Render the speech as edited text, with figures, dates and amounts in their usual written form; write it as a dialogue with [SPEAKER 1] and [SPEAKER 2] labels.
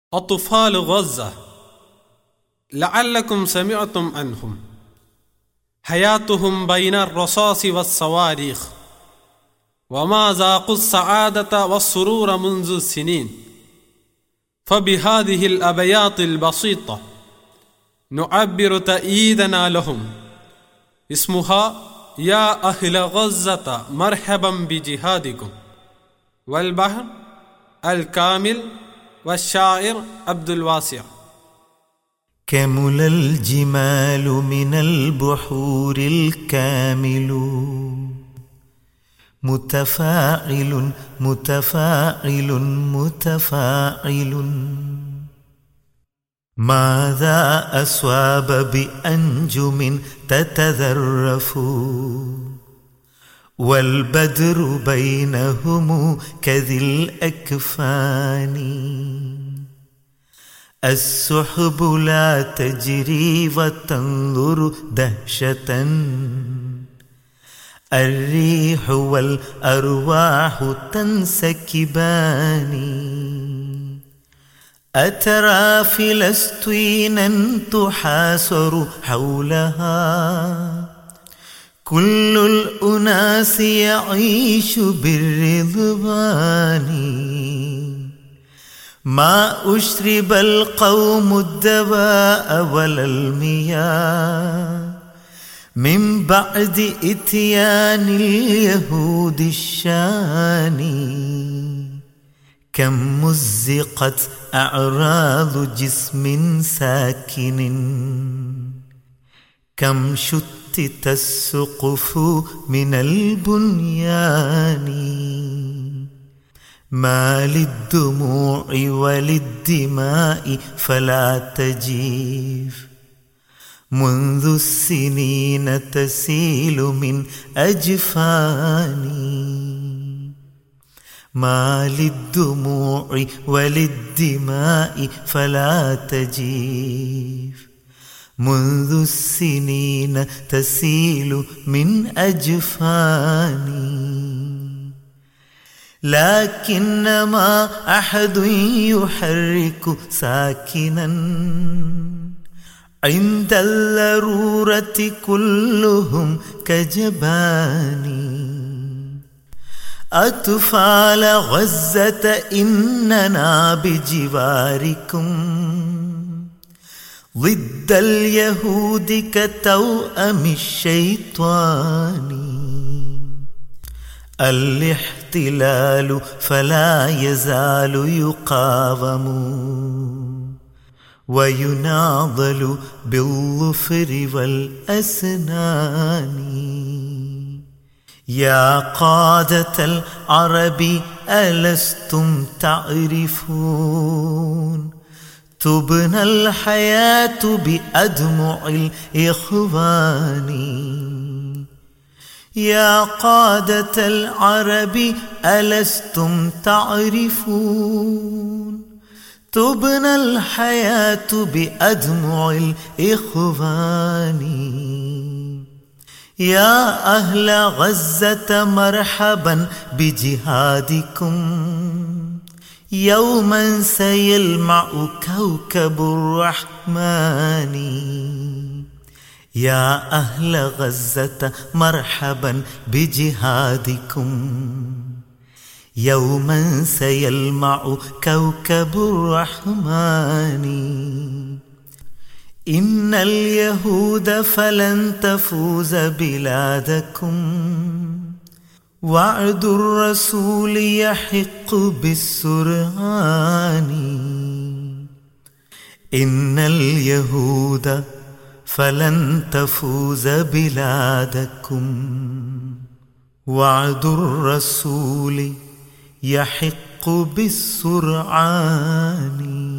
[SPEAKER 1] أطفال غزة لعلكم سمعتم عنهم. حياتهم بين الرصاص والصواريخ، وما ذاقوا السعادة والسرور منذ السنين. فبهذه الأبيات البسيطة نعبر تأييدنا لهم، اسمها يا أهل غزة مرحبا بجهادكم. والبحر الكامل والشاعر عبد الواسع.
[SPEAKER 2] كمل الجمال من البحور الكامل، متفاعل متفاعل متفاعل. ماذا أصاب بأنجم تتذرف، والبدر بينهم كذي الأكفان. السحب لا تجري وتنظر دهشة، الريح والأرواح تنسكبان. أترى فلسطينا تحاصر حولها، كل الأناس يعيش بالرضوان. ما أشرب القوم الدواء ولا المياه، من بعد إتيان اليهود الشان. كم مزقت أعراض جسم ساكن، كم شتت السقف من البنيان. ما للدموع وللدماء فلا تجيف، منذ السنين تسيل من أجفاني. ما للدموع وللدماء فلا تجيف، منذ السنين تسيل من أجفاني. لكنما أحد يحرك ساكنا، عند الضرورة كلهم كجبان. أطفال غزة إننا بجواركم، ضد اليهود كتوأم الشيطان. الاحتلال فلا يزال يقاوم، ويناضل بالظفر والأسنان. يا قادة العرب ألستم تعرفون، تبنى الحياة بأدمع الإخوان. يا قادة العرب ألستم تعرفون، تبنى الحياة بأدمع الإخوان. يا أهل غزة مرحبا بجهادكم، يوما سيلمع كوكب الرحمن. يا أهل غزة مرحبا بجهادكم، يوما سيلمع كوكب الرحمن. إن اليهود فلن تفوز بلادكم، وعد الرسول يحق بالسرعان. إن اليهود فلن تفوز بلادكم، وعد الرسول يحق بالسرعان.